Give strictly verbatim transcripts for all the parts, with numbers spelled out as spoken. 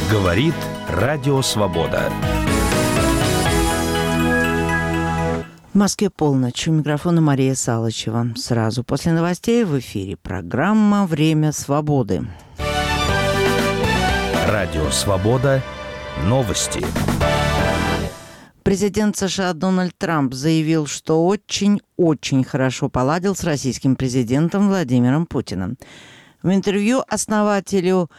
Говорит Радио Свобода. В Москве полночь. У микрофона Мария Салычева. Сразу после новостей в эфире программа «Время свободы». Радио Свобода. Новости. Президент США Дональд Трамп заявил, что очень-очень хорошо поладил с российским президентом Владимиром Путиным. В интервью основателю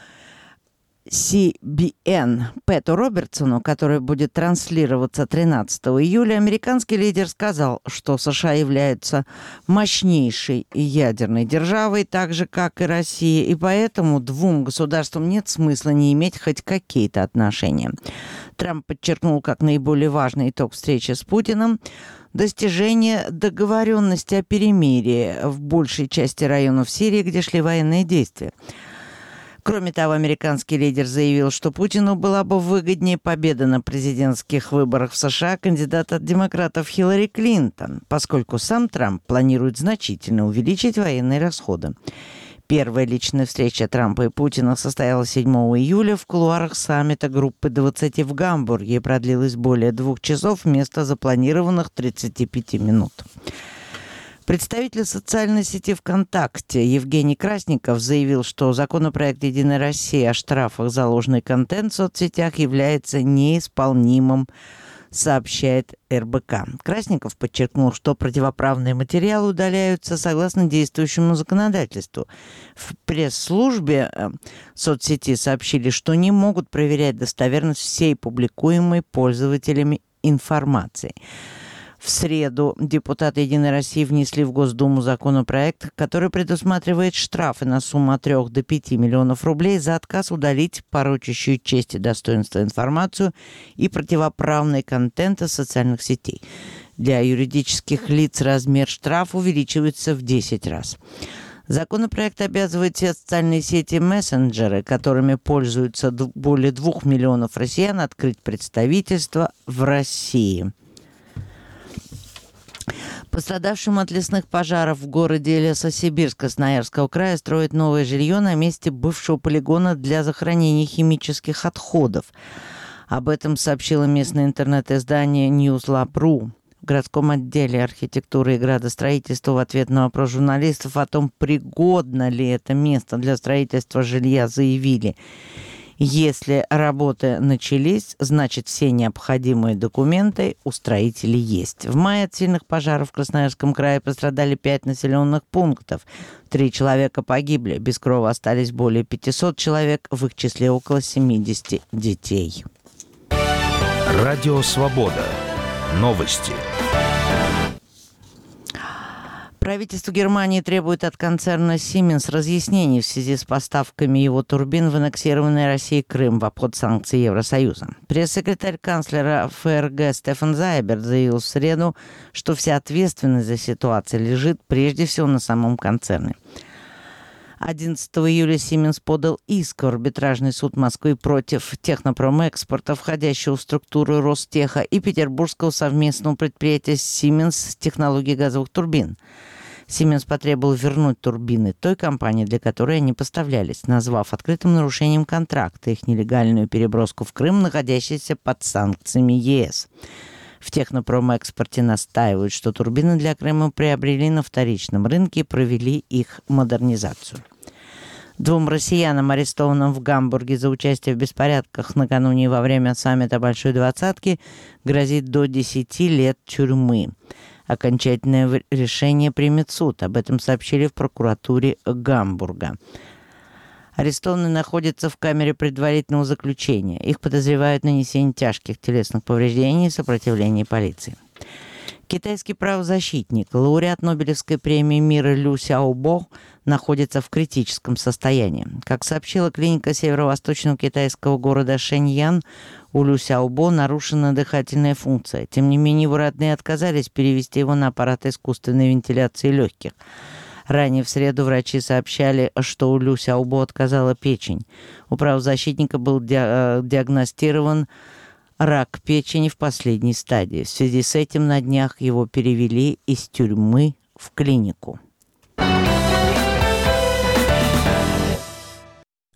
си би эн Пэту Робертсону, который будет транслироваться тринадцатого июля, американский лидер сказал, что США являются мощнейшей ядерной державой, так же, как и Россия, и поэтому двум государствам нет смысла не иметь хоть какие-то отношения. Трамп подчеркнул, как наиболее важный итог встречи с Путиным – достижение договоренности о перемирии в большей части районов Сирии, где шли военные действия. Кроме того, американский лидер заявил, что Путину была бы выгоднее победа на президентских выборах в США кандидата от демократов Хиллари Клинтон, поскольку сам Трамп планирует значительно увеличить военные расходы. Первая личная встреча Трампа и Путина состоялась седьмого июля в кулуарах саммита группы двадцати в Гамбурге и продлилась более двух часов вместо запланированных тридцати пяти минут. Представитель социальной сети ВКонтакте Евгений Красников заявил, что законопроект «Единая Россия» о штрафах за ложный контент в соцсетях является неисполнимым, сообщает эр бэ ка. Красников подчеркнул, что противоправные материалы удаляются согласно действующему законодательству. В пресс-службе соцсети сообщили, что не могут проверять достоверность всей публикуемой пользователями информации. В среду депутаты «Единой России» внесли в Госдуму законопроект, который предусматривает штрафы на сумму от трёх до пяти миллионов рублей за отказ удалить порочащую честь и достоинство информацию и противоправный контент из социальных сетей. Для юридических лиц размер штрафа увеличивается в десять раз. Законопроект обязывает все социальные сети и мессенджеры, которыми пользуются более двух миллионов россиян, открыть представительство в России. Пострадавшим от лесных пожаров в городе Лесосибирск Красноярского края строят новое жилье на месте бывшего полигона для захоронения химических отходов. Об этом сообщило местное интернет-издание Newslab точка ру. В городском отделе архитектуры и градостроительства в ответ на вопрос журналистов о том, пригодно ли это место для строительства жилья, заявили: если работы начались, значит все необходимые документы у строителей есть. В мае от сильных пожаров в Красноярском крае пострадали пять населенных пунктов. Три человека погибли. Без крова остались более пятисот человек, в их числе около семидесяти детей. Радио Свобода. Новости. Правительство Германии требует от концерна Siemens разъяснений в связи с поставками его турбин в аннексированный Россией Крым в обход санкций Евросоюза. Пресс-секретарь канцлера эф эр гэ Стефан Зайберт заявил в среду, что вся ответственность за ситуацию лежит прежде всего на самом концерне. одиннадцатого июля Siemens подал иск в арбитражный суд Москвы против Технопромэкспорта, входящего в структуру Ростеха, и петербургского совместного предприятия Siemens технологии газовых турбин. Siemens потребовал вернуть турбины той компании, для которой они поставлялись, назвав открытым нарушением контракта их нелегальную переброску в Крым, находящийся под санкциями е эс. В Технопромэкспорте настаивают, что турбины для Крыма приобрели на вторичном рынке и провели их модернизацию. Двум россиянам, арестованным в Гамбурге за участие в беспорядках накануне и во время саммита Большой Двадцатки, грозит до десяти лет тюрьмы. Окончательное решение примет суд. Об этом сообщили в прокуратуре Гамбурга. Арестованные находятся в камере предварительного заключения. Их подозревают в нанесении тяжких телесных повреждений и сопротивлении полиции. Китайский правозащитник, лауреат Нобелевской премии мира Лю Сяобо, находится в критическом состоянии. Как сообщила клиника северо-восточного китайского города Шэньян, у Лю Сяобо нарушена дыхательная функция. Тем не менее, его родные отказались перевести его на аппарат искусственной вентиляции легких. Ранее в среду врачи сообщали, что у Лю Сяобо отказала печень. У правозащитника был ди- диагностирован рак печени в последней стадии. В связи с этим на днях его перевели из тюрьмы в клинику.